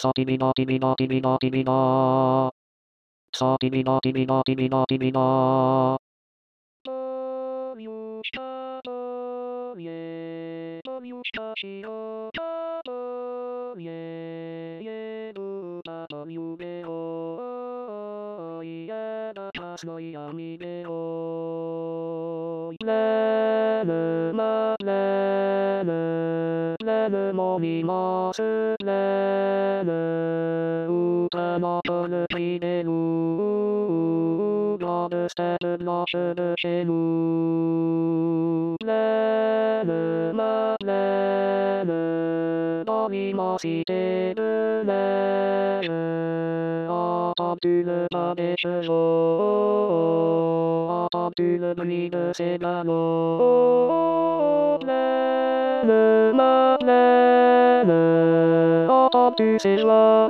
さきびなきびなきびなきびな。さきびなきびなきびなきびな。 というしたといえ、というしたしようたといえ、ぶたというべを、いやだたすの闇でを、れるまれる、れるもみますれる、歌のとるきでる、God started lost the chelu. Le ma le do mi ma si te le attends tu le pas des chevaux, attends tu le bruit de ses galons. Le ma le attends tu ses joies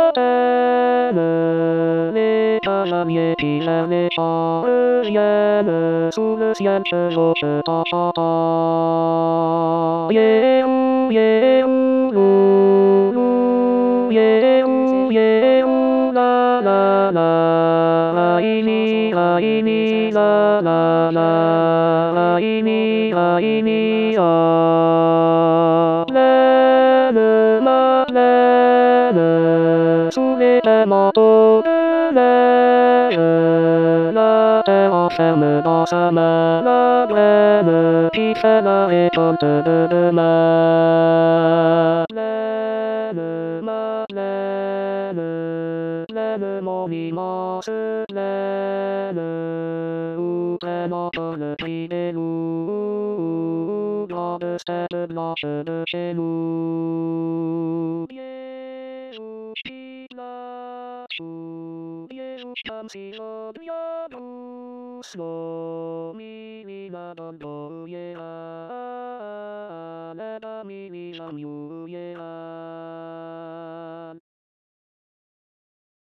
les cavaliers qui gèrent les chars viennent sous le ciel chevauche ta chata. Yehou, yehou, lou, lou, yehou, yehou, la, la, la, ini, la, ini, la, la, la, ini, ah. Le, ma, le, sous les manteaux de l'air, la terre enferme dans sa main la graine qui fait la récolte de demain. Ma plaine, mon immense plaine, où traîne encore le cri des loups, grande steppe blanche de chez nous. Jezus tam si odwiadu slo mi na doluje, ale da mi zamiuje.